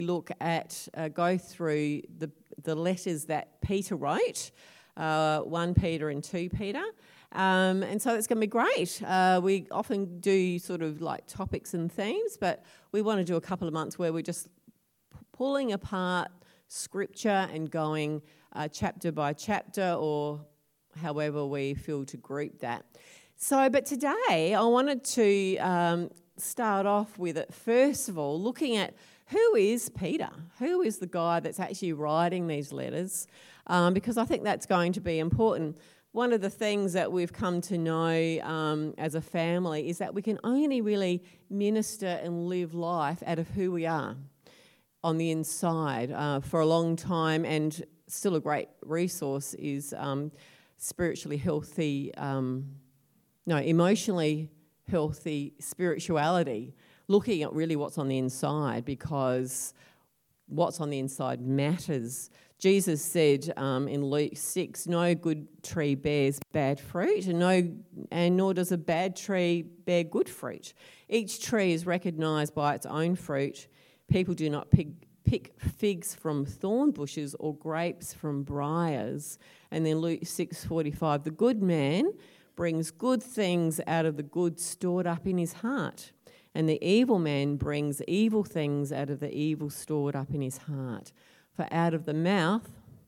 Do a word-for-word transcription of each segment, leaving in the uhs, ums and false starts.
look at, uh, go through the, the letters that Peter wrote, uh, First Peter and Second Peter. Um, and so it's going to be great. Uh, we often do sort of like topics and themes, but we want to do a couple of months where we're just pulling apart Scripture and going uh, chapter by chapter, or however we feel to group that. So, but today I wanted to um, start off with it, first of all, looking at who is Peter? Who is the guy that's actually writing these letters? Um, because I think that's going to be important. One of the things that we've come to know um, as a family is that we can only really minister and live life out of who we are on the inside. Uh, for a long time, and still a great resource, is um, spiritually healthy, um, no, emotionally healthy spirituality, looking at really what's on the inside, because what's on the inside matters. Jesus said um, in Luke six, no good tree bears bad fruit, and no, and nor does a bad tree bear good fruit. Each tree is recognised by its own fruit. People do not pick, pick figs from thorn bushes or grapes from briars. And then Luke six forty-five, the good man brings good things out of the good stored up in his heart, and the evil man brings evil things out of the evil stored up in his heart. For out of the mouth,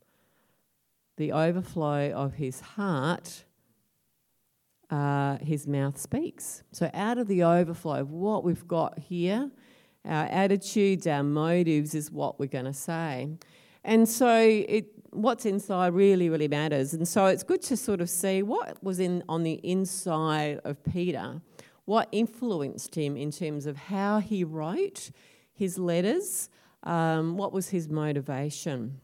the overflow of his heart, uh, his mouth speaks. So out of the overflow of what we've got here, our attitudes, our motives is what we're going to say. And so it, what's inside really, really matters. And so it's good to sort of see what was in on the inside of Peter, what influenced him in terms of how he wrote his letters, um, what was his motivation.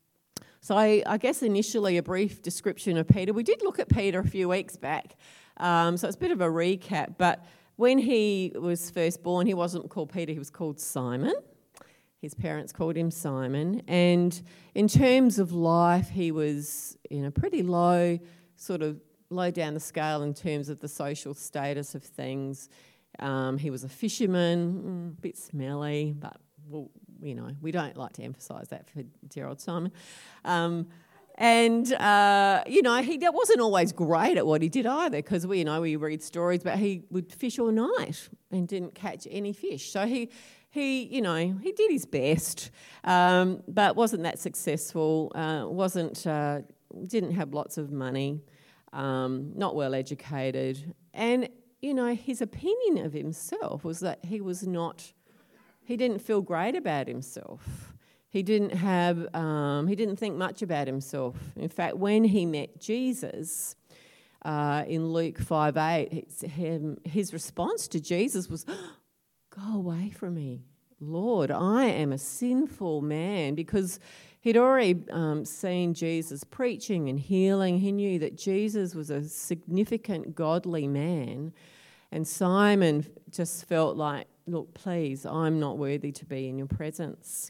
So I, I guess initially a brief description of Peter. We did look at Peter a few weeks back, um, so it's a bit of a recap. But when he was first born, he wasn't called Peter, he was called Simon. His parents called him Simon. And in terms of life, he was in a pretty low, sort of low down the scale in terms of the social status of things. Um, he was a fisherman, a bit smelly, but, well, you know, we don't like to emphasise that for dear old Simon. Um, and, uh, you know, he wasn't always great at what he did either, because, we, you know, we read stories, but he would fish all night and didn't catch any fish. So he... He, you know, he did his best, um, but wasn't that successful, uh, wasn't, uh, didn't have lots of money, um, not well educated. And, you know, his opinion of himself was that he was not, he didn't feel great about himself. He didn't have, um, he didn't think much about himself. In fact, when he met Jesus uh, in Luke five eight, his, his response to Jesus was, go away from me, Lord, I am a sinful man, because he'd already um, seen Jesus preaching and healing. He knew that Jesus was a significant godly man, and Simon just felt like, look, please, I'm not worthy to be in your presence.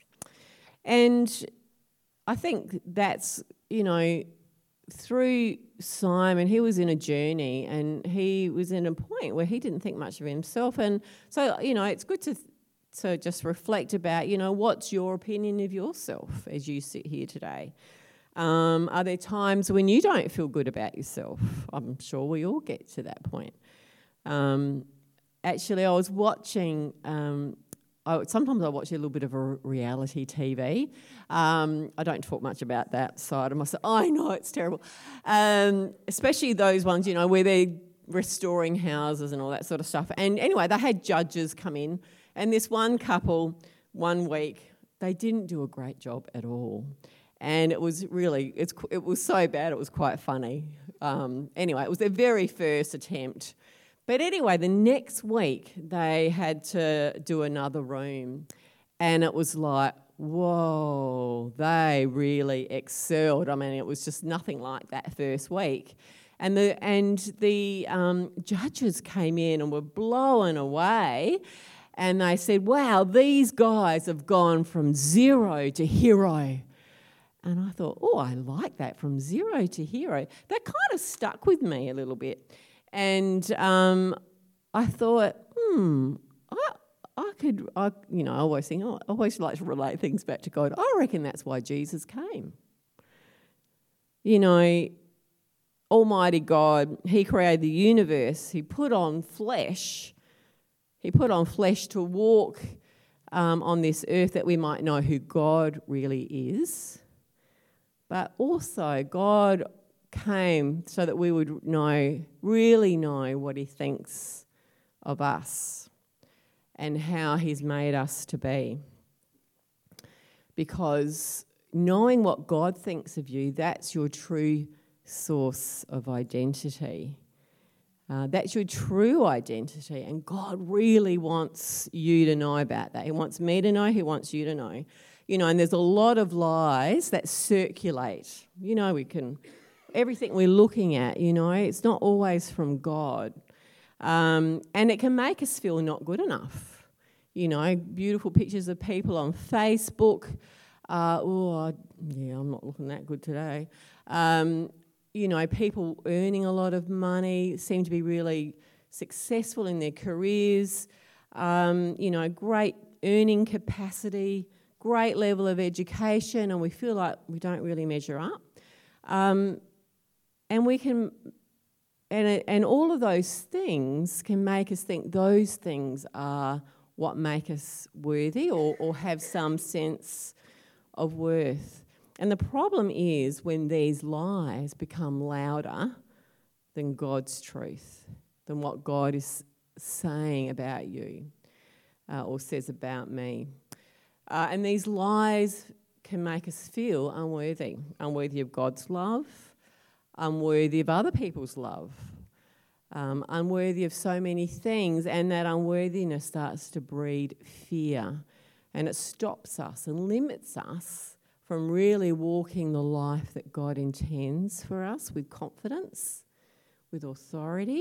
And I think that's, you know, through Simon, he was in a journey, and he was in a point where he didn't think much of himself. And so, you know, it's good to to just reflect about, you know, what's your opinion of yourself as you sit here today? Um, are there times when you don't feel good about yourself? I'm sure we all get to that point. Um, actually, I was watching... Um, I, sometimes I watch a little bit of a reality T V. Um, I don't talk much about that side of myself. I know, it's terrible. Um, especially those ones, you know, where they're restoring houses and all that sort of stuff. And anyway, they had judges come in, and this one couple, one week, they didn't do a great job at all. And it was really, it's, it was so bad, it was quite funny. Um, anyway, it was their very first attempt. But anyway, the next week they had to do another room, and it was like, whoa, they really excelled. I mean, it was just nothing like that first week. And the and the um, judges came in and were blown away, and they said, wow, these guys have gone from zero to hero. And I thought, oh, I like that, from zero to hero. That kind of stuck with me a little bit. And um, I thought, hmm, I, I could, I, you know, I always think, oh, I always like to relate things back to God. I reckon that's why Jesus came. You know, Almighty God, He created the universe. He put on flesh. He put on flesh to walk um, on this earth that we might know who God really is. But also, God came so that we would know, really know what He thinks of us and how He's made us to be. Because knowing what God thinks of you, that's your true source of identity. Uh, that's your true identity, and God really wants you to know about that. He wants me to know, He wants you to know. You know, and there's a lot of lies that circulate. You know, we can, everything we're looking at, you know, it's not always from God. Um, and it can make us feel not good enough. You know, beautiful pictures of people on Facebook. Uh, oh, yeah, I'm not looking that good today. Um, you know, people earning a lot of money, seem to be really successful in their careers, um, you know, great earning capacity, great level of education, and we feel like we don't really measure up. Um, and we can, and, and all of those things can make us think those things are what make us worthy or, or have some sense of worth. And the problem is when these lies become louder than God's truth, than what God is saying about you uh, or says about me. Uh, and these lies can make us feel unworthy, unworthy of God's love, unworthy of other people's love, um, unworthy of so many things, and that unworthiness starts to breed fear, and it stops us and limits us from really walking the life that God intends for us with confidence, with authority,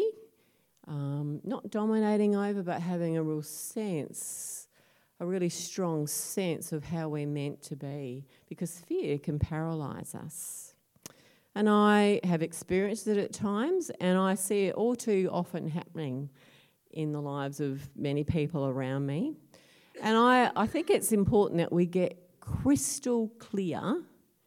um, not dominating over, but having a real sense, a really strong sense of how we're meant to be, because fear can paralyse us. And I have experienced it at times, and I see it all too often happening in the lives of many people around me. And I, I think it's important that we get crystal clear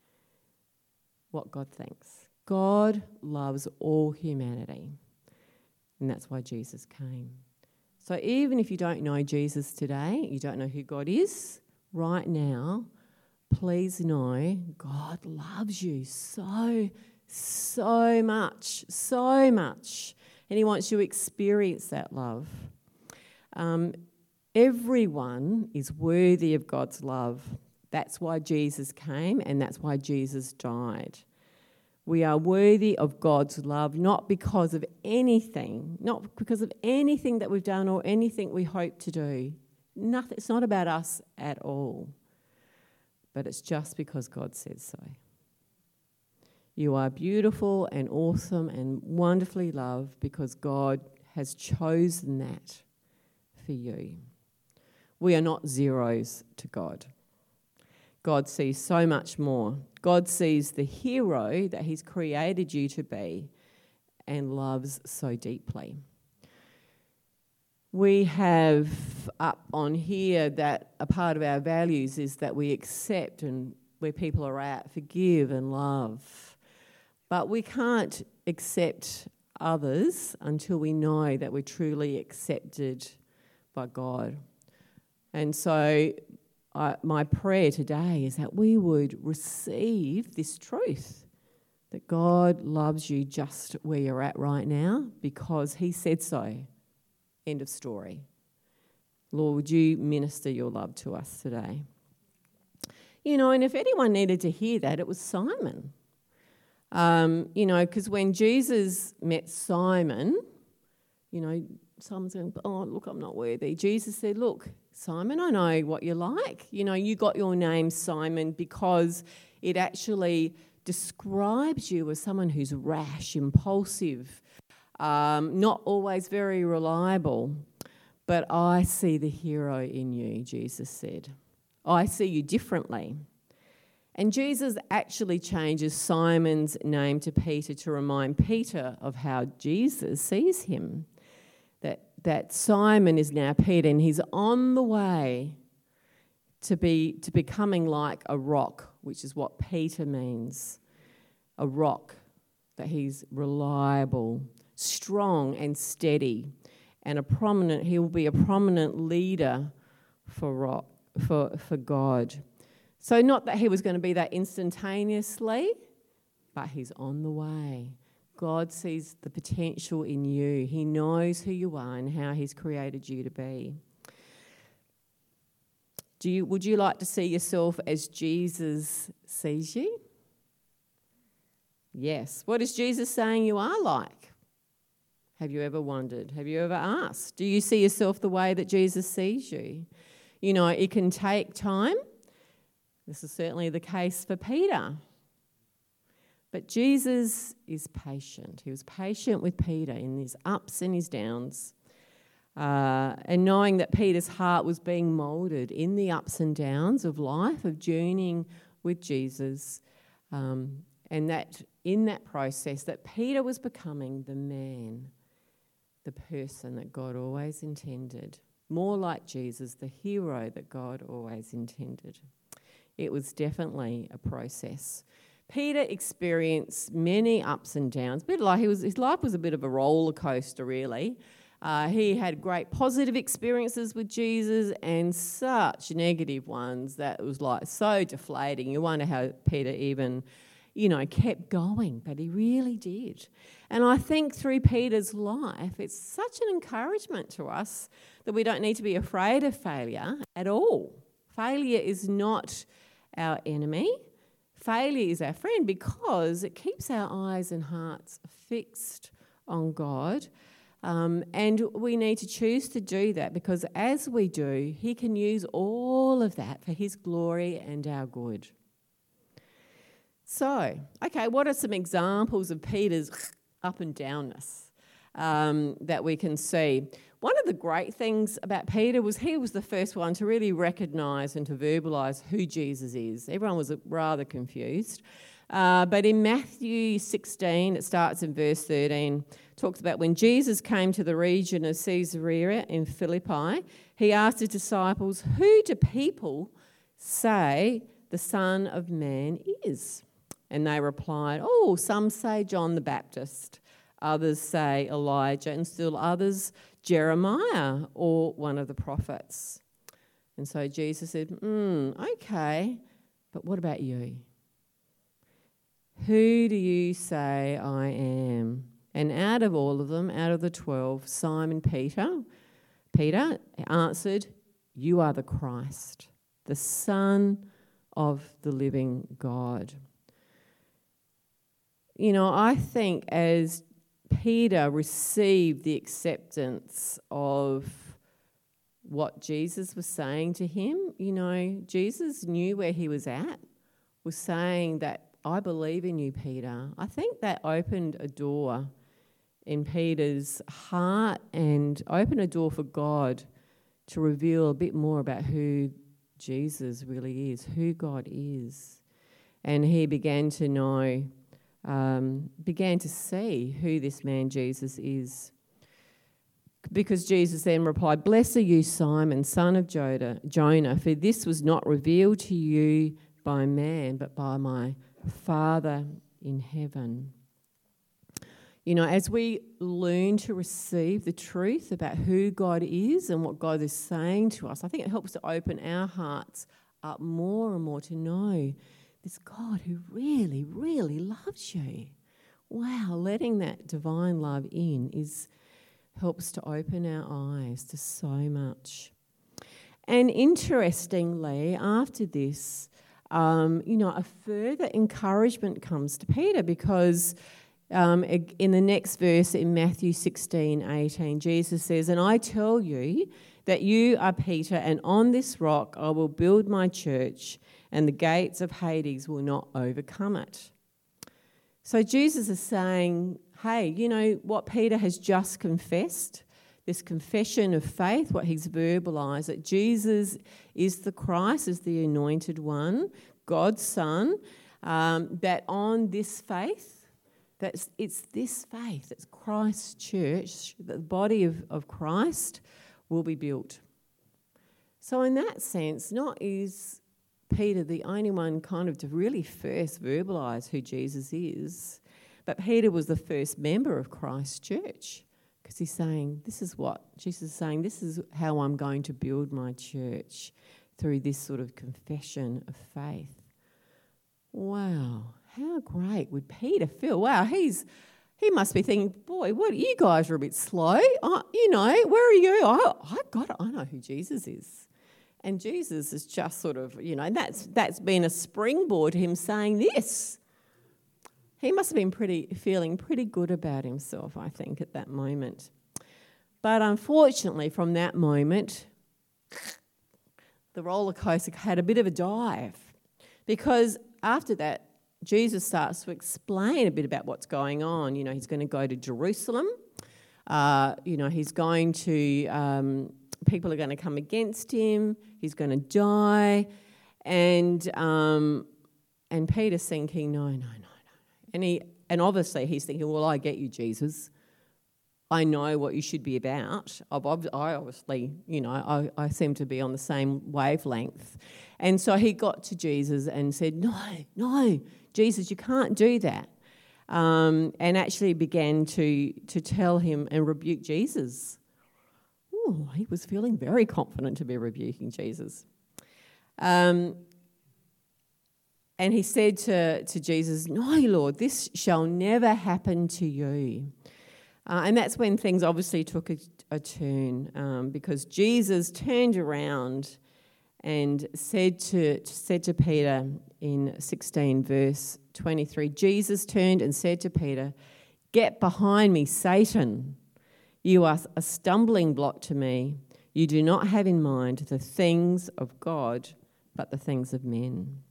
what God thinks. God loves all humanity, and that's why Jesus came. So even if you don't know Jesus today, you don't know who God is, right now, please know God loves you so, so much, so much, and He wants you to experience that love. Um, everyone is worthy of God's love. That's why Jesus came, and that's why Jesus died. We are worthy of God's love, not because of anything, not because of anything that we've done or anything we hope to do. Nothing. It's not about us at all, but it's just because God says so. You are beautiful and awesome and wonderfully loved because God has chosen that for you. We are not zeros to God. God sees so much more. God sees the hero that He's created you to be and loves so deeply. We have up on here that a part of our values is that we accept and where people are at, forgive and love. But we can't accept others until we know that we're truly accepted by God. And so I, my prayer today is that we would receive this truth, that God loves you just where you're at right now because He said so. End of story. Lord, would you minister your love to us today? You know, and if anyone needed to hear that, it was Simon. Um, you know, because when Jesus met Simon, you know, Simon's going, oh, look, I'm not worthy. Jesus said, look, Simon, I know what you're like. You know, you got your name Simon because it actually describes you as someone who's rash, impulsive, um, not always very reliable. But I see the hero in you, Jesus said. I see you differently. And Jesus actually changes Simon's name to Peter to remind Peter of how Jesus sees him. That that Simon is now Peter, and he's on the way to be to becoming like a rock, which is what Peter means, a rock, that he's reliable, strong and steady, and a prominent. He will be a prominent leader for rock, for for God. So not that he was going to be that instantaneously, but he's on the way. God sees the potential in you. He knows who you are and how he's created you to be. Do you, would you like to see yourself as Jesus sees you? Yes. What is Jesus saying you are like? Have you ever wondered? Have you ever asked? Do you see yourself the way that Jesus sees you? You know, it can take time. This is certainly the case for Peter. But Jesus is patient. He was patient with Peter in his ups and his downs. Uh, and knowing that Peter's heart was being moulded in the ups and downs of life, of journeying with Jesus, um, and that in that process that Peter was becoming the man, the person that God always intended, more like Jesus, the hero that God always intended. It was definitely a process. Peter experienced many ups and downs, a bit like he was, his life was a bit of a roller coaster, really. Uh, he had great positive experiences with Jesus and such negative ones that it was like so deflating. You wonder how Peter even, you know, kept going, but he really did. And I think through Peter's life, it's such an encouragement to us that we don't need to be afraid of failure at all. Failure is not our enemy. Failure is our friend because it keeps our eyes and hearts fixed on God. Um, and we need to choose to do that because as we do, he can use all of that for his glory and our good. So, okay, what are some examples of Peter's up and downness um, that we can see? One of the great things about Peter was he was the first one to really recognise and to verbalise who Jesus is. Everyone was rather confused. Uh, but in Matthew sixteen, it starts in verse thirteen, talks about when Jesus came to the region of Caesarea in Philippi, he asked his disciples, who do people say the Son of Man is? And they replied, oh, some say John the Baptist, others say Elijah, and still others Jeremiah or one of the prophets. And so Jesus said, hmm, okay, but what about you? Who do you say I am? And out of all of them, out of the twelve, Simon Peter, Peter answered, you are the Christ, the Son of the living God. You know, I think as Peter received the acceptance of what Jesus was saying to him, you know, Jesus knew where he was at, was saying that, I believe in you, Peter. I think that opened a door in Peter's heart and opened a door for God to reveal a bit more about who Jesus really is, who God is. And he began to know, um, began to see who this man Jesus is. Because Jesus then replied, blessed are you, Simon, son of Jonah, for this was not revealed to you by man, but by my Father in heaven. You know, as we learn to receive the truth about who God is and what God is saying to us, I think it helps to open our hearts up more and more to know this God who really, really loves you. Wow, letting that divine love in is helps to open our eyes to so much. And interestingly, after this, Um, you know, a further encouragement comes to Peter because um, in the next verse in Matthew sixteen eighteen, Jesus says, and I tell you that you are Peter, and on this rock I will build my church, and the gates of Hades will not overcome it. So Jesus is saying, hey, you know what Peter has just confessed? This confession of faith, what he's verbalised, that Jesus is the Christ, is the anointed one, God's Son, um, that on this faith, That's, it's this faith, it's Christ's church, that the body of, of Christ will be built. So in that sense, not is Peter the only one kind of to really first verbalise who Jesus is, but Peter was the first member of Christ's church, because he's saying, this is what, Jesus is saying, this is how I'm going to build my church, through this sort of confession of faith. Wow, how great would Peter feel? Wow, he's he must be thinking, boy, what, you guys are a bit slow. I, you know, where are you? I, I got it. I know who Jesus is. And Jesus is just sort of, you know, that's that's been a springboard to him saying this. He must have been pretty feeling pretty good about himself, I think, at that moment. But unfortunately, from that moment, the roller coaster had a bit of a dive, because after that, Jesus starts to explain a bit about what's going on. You know, he's going to go to Jerusalem. Uh, you know, he's going to, um, people are going to come against him. He's going to die. And um, and Peter's thinking, no, no, no, no. And he, and obviously he's thinking, well, I get you, Jesus. I know what you should be about. I've, I obviously, you know, I, I seem to be on the same wavelength. And so he got to Jesus and said, no, no, Jesus, you can't do that. Um, and actually began to, to tell him and rebuke Jesus. Ooh, he was feeling very confident to be rebuking Jesus. Um, and he said to, to Jesus, no, Lord, this shall never happen to you. Uh, and that's when things obviously took a, a turn, um, because Jesus turned around and said to said to Peter in sixteen verse twenty-three, Jesus turned and said to Peter, "Get behind me, Satan. You are a stumbling block to me. You do not have in mind the things of God, but the things of men."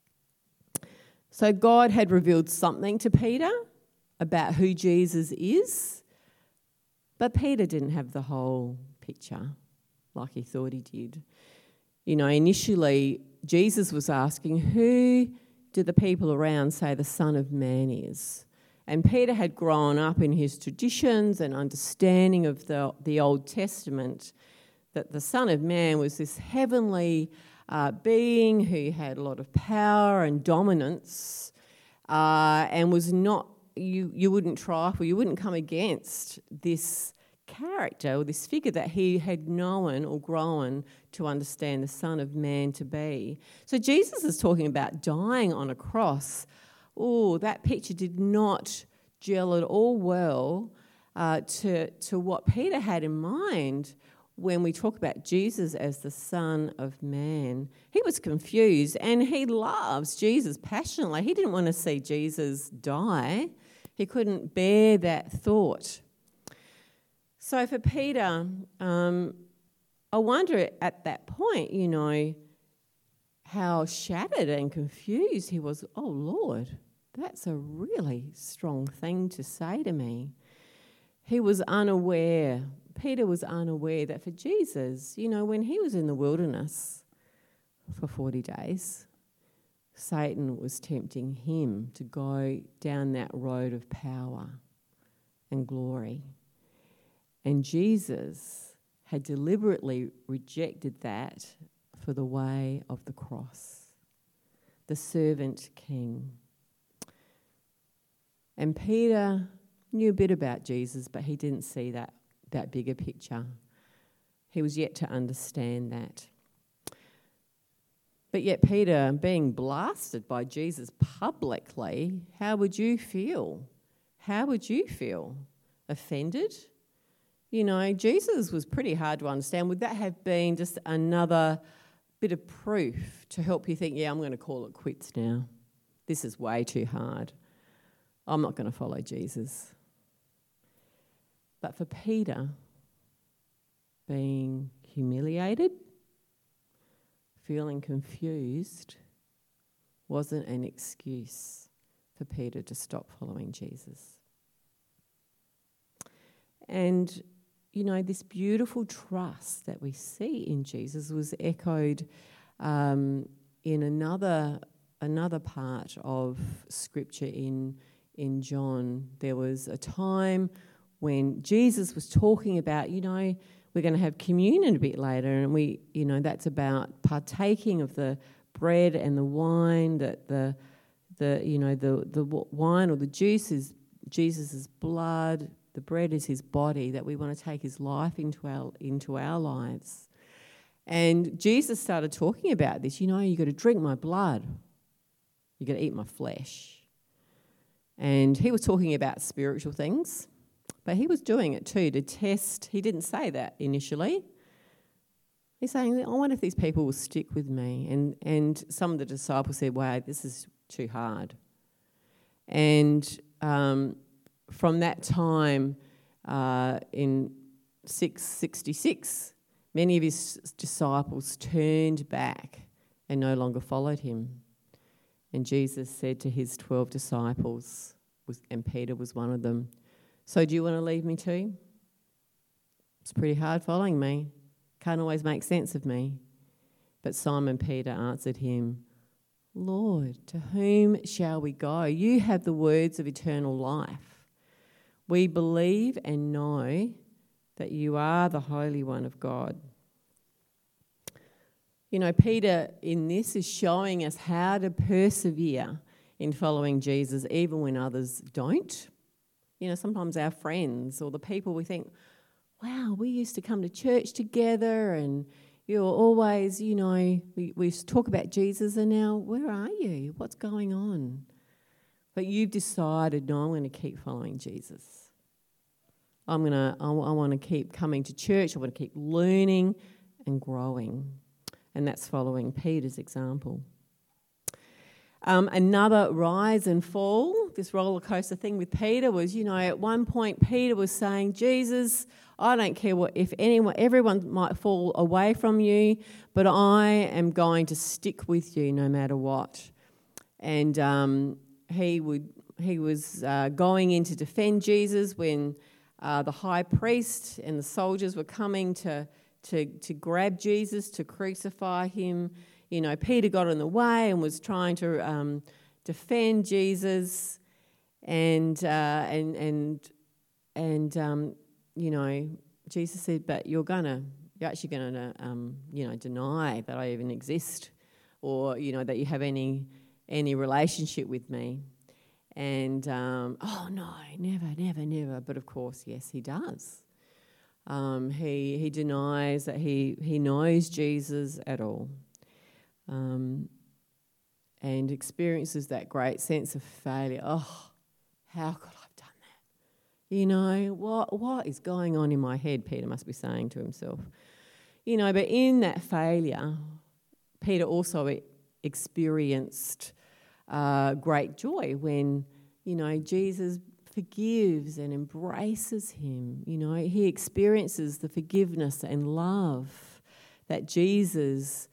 So God had revealed something to Peter about who Jesus is. But Peter didn't have the whole picture like he thought he did. You know, initially, Jesus was asking, who do the people around say the Son of Man is? And Peter had grown up in his traditions and understanding of the, the Old Testament, that the Son of Man was this heavenly uh, being who had a lot of power and dominance, uh, and was not You, you wouldn't trifle, you wouldn't come against this character or this figure that he had known or grown to understand the Son of Man to be. So Jesus is talking about dying on a cross. Oh, that picture did not gel at all well uh, to, to what Peter had in mind when we talk about Jesus as the Son of Man. He was confused, and he loves Jesus passionately. He didn't want to see Jesus die. He couldn't bear that thought. So for Peter, um, I wonder at that point, you know, how shattered and confused he was. Oh, Lord, that's a really strong thing to say to me. He was unaware, Peter was unaware that for Jesus, you know, when he was in the wilderness for forty days, Satan was tempting him to go down that road of power and glory. And Jesus had deliberately rejected that for the way of the cross, the servant king. And Peter knew a bit about Jesus, but he didn't see that, that bigger picture. He was yet to understand that. But yet Peter, being blasted by Jesus publicly, how would you feel? How would you feel? Offended? You know, Jesus was pretty hard to understand. Would that have been just another bit of proof to help you think, yeah, I'm going to call it quits now. This is way too hard. I'm not going to follow Jesus. But for Peter, being humiliated, feeling confused, wasn't an excuse for Peter to stop following Jesus. And, you know, this beautiful trust that we see in Jesus was echoed um, in another another part of Scripture in in John, there was a time when Jesus was talking about, you know, we're going to have communion a bit later, and we, you know, that's about partaking of the bread and the wine, that the, the, you know, the the wine or the juice is Jesus' blood, the bread is his body, that we want to take his life into our into our lives. And Jesus started talking about this. You know, you got to drink my blood, you got to eat my flesh. And he was talking about spiritual things, but he was doing it too to test. He didn't say that initially. He's saying, I wonder if these people will stick with me. And and some of the disciples said, wow, this is too hard. And um, from that time uh, in six sixty-six, many of his disciples turned back and no longer followed him. And Jesus said to his twelve disciples, was, and Peter was one of them, so do you want to leave me too? It's pretty hard following me. Can't always make sense of me. But Simon Peter answered him, Lord, to whom shall we go? You have the words of eternal life. We believe and know that you are the Holy One of God. You know, Peter in this is showing us how to persevere in following Jesus even when others don't. You know, sometimes our friends or the people we think, wow, we used to come to church together and you're always, you know, we, we talk about Jesus and now where are you? What's going on? But you've decided, no, I'm going to keep following Jesus. I'm going to, I, I want to keep coming to church. I want to keep learning and growing. And that's following Peter's example. Um, another rise and fall, this roller coaster thing with Peter was, you know, at one point Peter was saying, Jesus, I don't care what if anyone, everyone might fall away from you, but I am going to stick with you no matter what. And um, he would he was uh, going in to defend Jesus when uh, the high priest and the soldiers were coming to. To, to grab Jesus, to crucify him. You know, Peter got in the way and was trying to um, defend Jesus, and uh, and and and um, you know, Jesus said, "But you're gonna, you're actually gonna, um, you know, deny that I even exist, or you know that you have any any relationship with me." And um, oh no, never, never, never. But of course, yes, he does. Um, he he denies that he, he knows Jesus at all, um, and experiences that great sense of failure. Oh, how could I have done that? You know, what what is going on in my head, Peter must be saying to himself. You know, but in that failure, Peter also experienced uh, great joy when, you know, Jesus forgives and embraces him. You know, he experiences the forgiveness and love that Jesus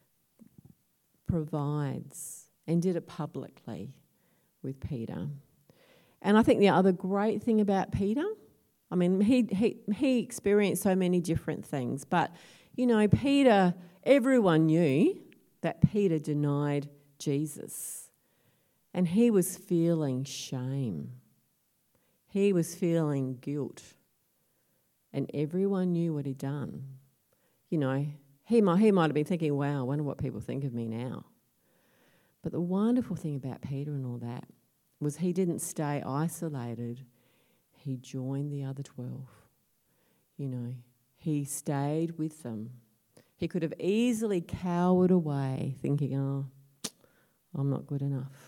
provides, and did it publicly with Peter. And I think the other great thing about Peter, I mean, he he he experienced so many different things, but you know, Peter, everyone knew that Peter denied Jesus, and he was feeling shame. He was feeling guilt, and everyone knew what he'd done. You know, he might, he might have been thinking, wow, I wonder what people think of me now. But the wonderful thing about Peter and all that was he didn't stay isolated. He joined the other twelve. You know, he stayed with them. He could have easily cowered away thinking, oh, I'm not good enough.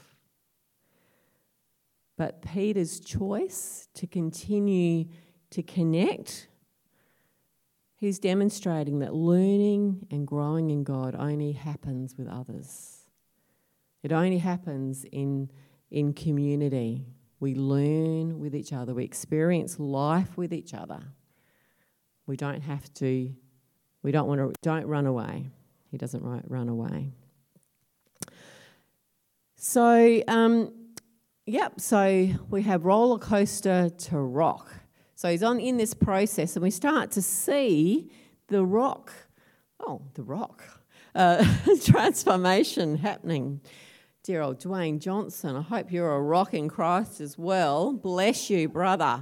But Peter's choice to continue to connect, he's demonstrating that learning and growing in God only happens with others. It only happens in, in community. We learn with each other. We experience life with each other. We don't have to, we don't want to, don't run away. He doesn't run away. So, um, Yep, so we have roller coaster to rock. So he's on in this process, and we start to see the rock, oh, the rock, uh, transformation happening Dear old Dwayne Johnson, I hope you're a rock in Christ as well. Bless you, brother.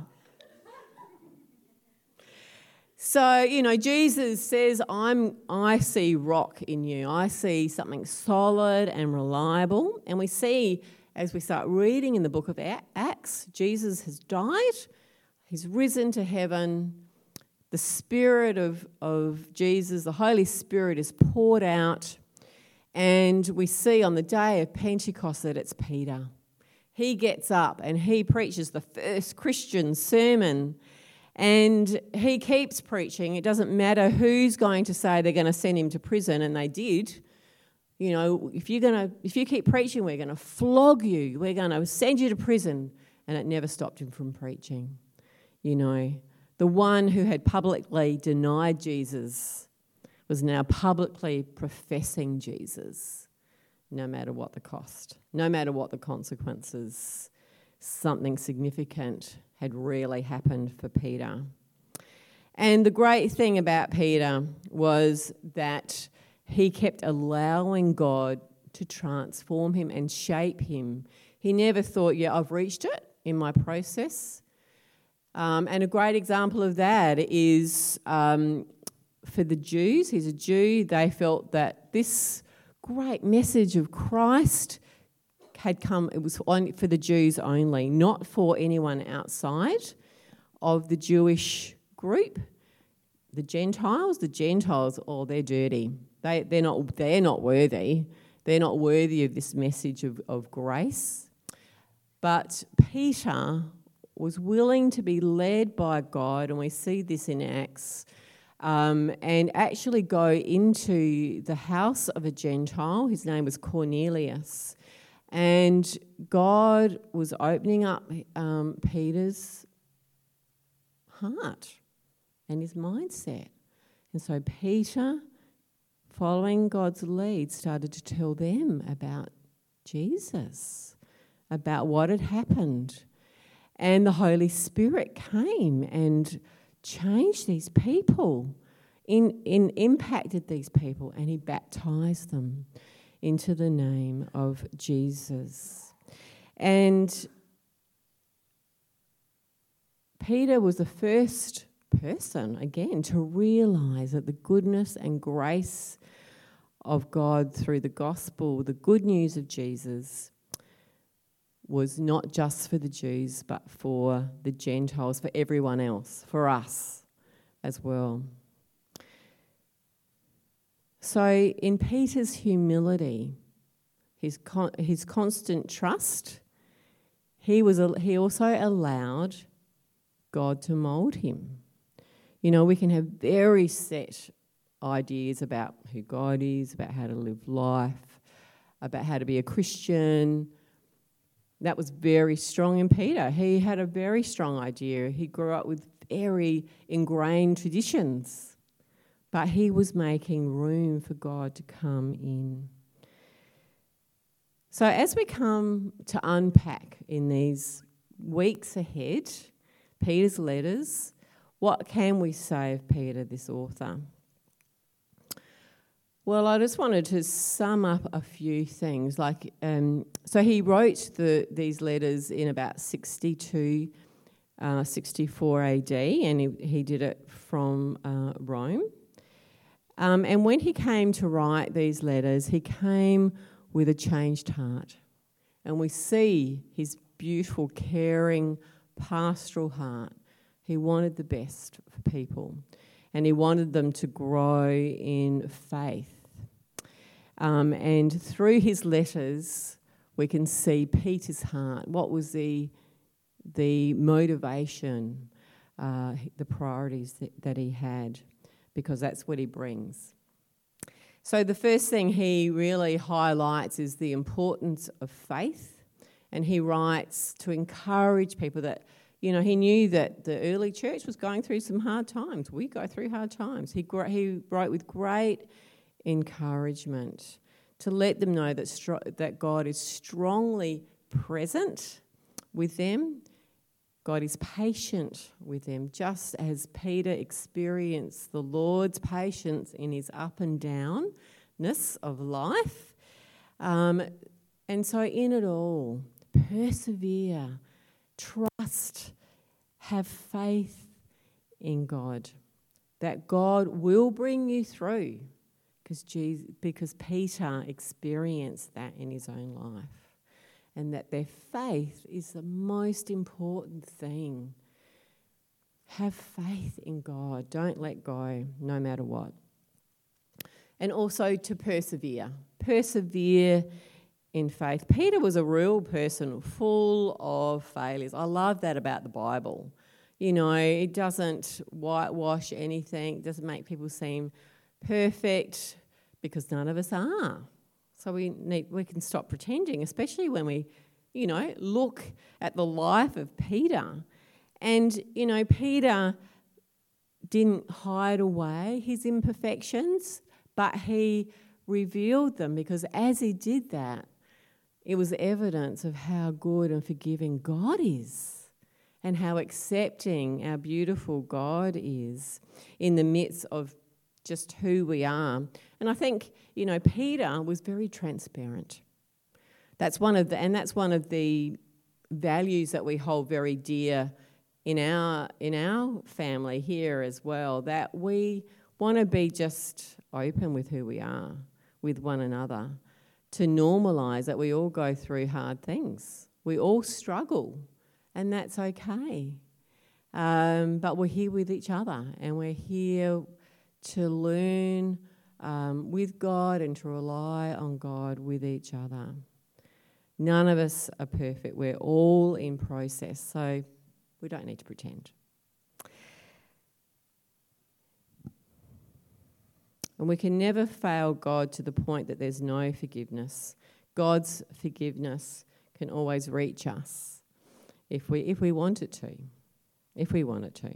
So, you know, Jesus says, I'm, I see rock in you. I see something solid and reliable. And we see, as we start reading in the book of Acts, Jesus has died. He's risen to heaven. The Spirit of, of Jesus, the Holy Spirit, is poured out. And we see on the day of Pentecost that it's Peter. He gets up and he preaches the first Christian sermon. And he keeps preaching. It doesn't matter who's going to say they're going to send him to prison, and they did. You know, if you're going to, if you keep preaching, we're going to flog you. We're going to send you to prison. And it never stopped him from preaching. You know, the one who had publicly denied Jesus was now publicly professing Jesus, no matter what the cost, no matter what the consequences. Something significant had really happened for Peter. And the great thing about Peter was that he kept allowing God to transform him and shape him. He never thought, yeah, I've reached it in my process. Um, and a great example of that is um, for the Jews. He's a Jew. They felt that this great message of Christ had come, it was on, for the Jews only, not for anyone outside of the Jewish group. The Gentiles, the Gentiles, oh, they're dirty. They, they're not, they're not worthy. They're not worthy of this message of, of grace. But Peter was willing to be led by God, and we see this in Acts, um, and actually go into the house of a Gentile. His name was Cornelius. And God was opening up um, Peter's heart and his mindset. And so Peter, following God's lead, started to tell them about Jesus, about what had happened. And the Holy Spirit came and changed these people, in, in impacted these people, and he baptized them into the name of Jesus. And Peter was the first person, again, to realise that the goodness and grace of God through the gospel, the good news of Jesus, was not just for the Jews, but for the Gentiles, for everyone else, for us as well. So in Peter's humility, his con- his constant trust, he was he also allowed God to mould him. You know, we can have very set ideas about who God is, about how to live life, about how to be a Christian. That was very strong in Peter. He had a very strong idea. He grew up with very ingrained traditions. But he was making room for God to come in. So as we come to unpack in these weeks ahead, Peter's letters, what can we say of Peter, this author? Well, I just wanted to sum up a few things. Like, um, so he wrote the, these letters in about sixty-two, uh, sixty-four A D, and he, he did it from uh, Rome. Um, and when he came to write these letters, he came with a changed heart. And we see his beautiful, caring, pastoral heart. He wanted the best for people, and he wanted them to grow in faith. Um, and through his letters, we can see Peter's heart. What was the, the motivation, uh, the priorities that, that he had? Because that's what he brings. So the first thing he really highlights is the importance of faith, and he writes to encourage people that, you know, he knew that the early church was going through some hard times. We go through hard times. He he wrote with great encouragement to let them know that stro- that God is strongly present with them. God is patient with them, just as Peter experienced the Lord's patience in his up and downness of life. Um, And so in it all, persevere, trust, have faith in God, that God will bring you through, because Jesus, because Peter experienced that in his own life, and that their faith is the most important thing. Have faith in God. Don't let go, no matter what. And also to persevere. Persevere in faith. Peter was a real person full of failures. I love that about the Bible. You know, it doesn't whitewash anything, it doesn't make people seem perfect, because none of us are. So we need we can stop pretending, especially when we, you know, look at the life of Peter. And, you know, Peter didn't hide away his imperfections, but he revealed them, because as he did that, it was evidence of how good and forgiving God is, and how accepting our beautiful God is in the midst of just who we are. And I think, you know, Peter was very transparent. That's one of the, and that's one of the values that we hold very dear in our in our family here as well, that we want to be just open with who we are, with one another, to normalise that we all go through hard things. We all struggle, and that's okay. Um, but we're here with each other, and we're here to learn um, with God and to rely on God with each other. None of us are perfect. We're all in process, so we don't need to pretend. And we can never fail God to the point that there's no forgiveness. God's forgiveness can always reach us if we if we want it to, if we want it to.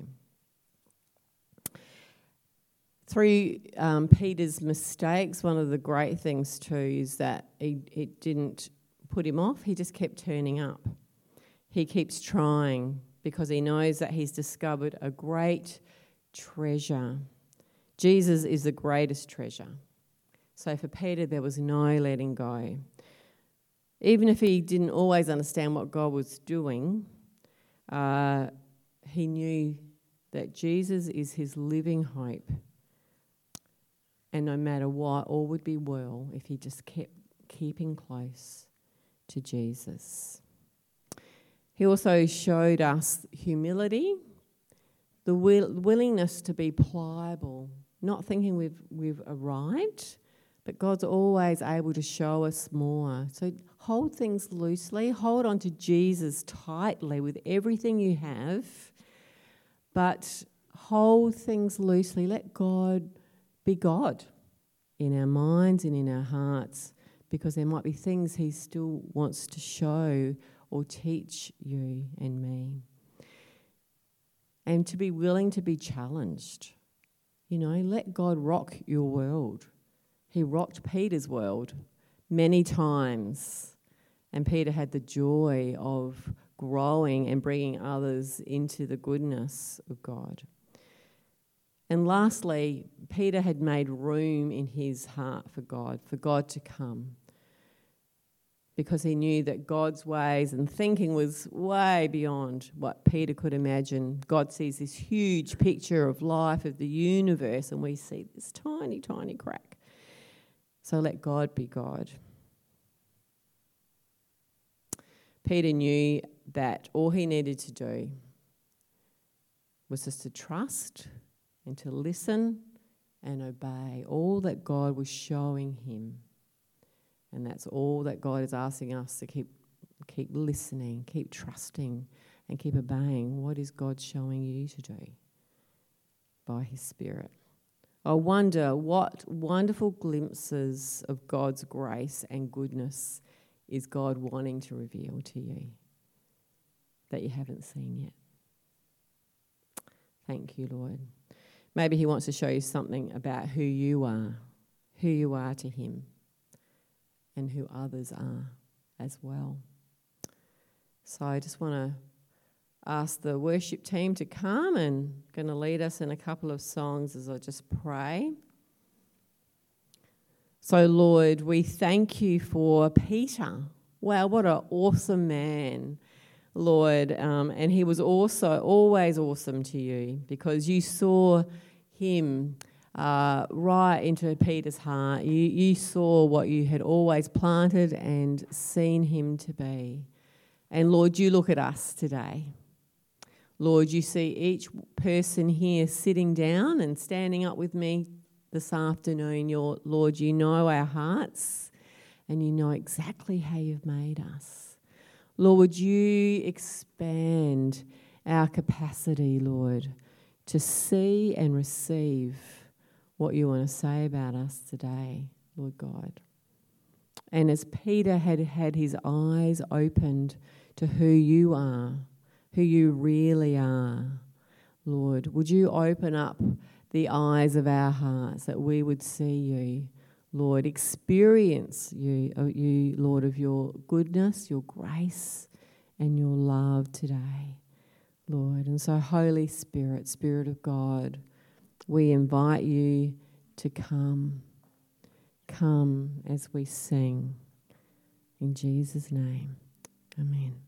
Through um, Peter's mistakes, one of the great things too is that he, it didn't put him off. He just kept turning up. He keeps trying, because he knows that he's discovered a great treasure. Jesus is the greatest treasure. So for Peter, there was no letting go. Even if he didn't always understand what God was doing, uh, he knew that Jesus is his living hope. And no matter what, all would be well if he just kept keeping close to Jesus. He also showed us humility, the will, willingness to be pliable, not thinking we've we've arrived, but God's always able to show us more. So hold things loosely, hold on to Jesus tightly with everything you have, but hold things loosely. Let God be God in our minds and in our hearts, because there might be things he still wants to show or teach you and me. And to be willing to be challenged. You know, let God rock your world. He rocked Peter's world many times, and Peter had the joy of growing and bringing others into the goodness of God. And lastly, Peter had made room in his heart for God, for God to come, because he knew that God's ways and thinking was way beyond what Peter could imagine. God sees this huge picture of life, of the universe, and we see this tiny, tiny crack. So let God be God. Peter knew that all he needed to do was just to trust and to listen and obey all that God was showing him. And that's all that God is asking us, to keep keep listening, keep trusting, and keep obeying. What is God showing you to do by his Spirit? I wonder what wonderful glimpses of God's grace and goodness is God wanting to reveal to you that you haven't seen yet. Thank you, Lord. Maybe he wants to show you something about who you are, who you are to him, and who others are as well. So I just want to ask the worship team to come and going to lead us in a couple of songs as I just pray. So Lord, we thank you for Peter, Wow, what an awesome man, Lord. Um, and he was also always awesome to you because you saw him uh, right into Peter's heart. You, you saw what you had always planted and seen him to be. And Lord, you look at us today. Lord, you see each person here sitting down and standing up with me this afternoon. Your, Lord, you know our hearts and you know exactly how you've made us. Lord, would you expand our capacity, Lord, to see and receive what you want to say about us today, Lord God. And as Peter had had his eyes opened to who you are, who you really are, Lord, would you open up the eyes of our hearts that we would see you, Lord, experience you, you, Lord, of your goodness, your grace, and your love today, Lord. And so, Holy Spirit, Spirit of God, we invite you to come. Come as we sing. In Jesus' name, amen.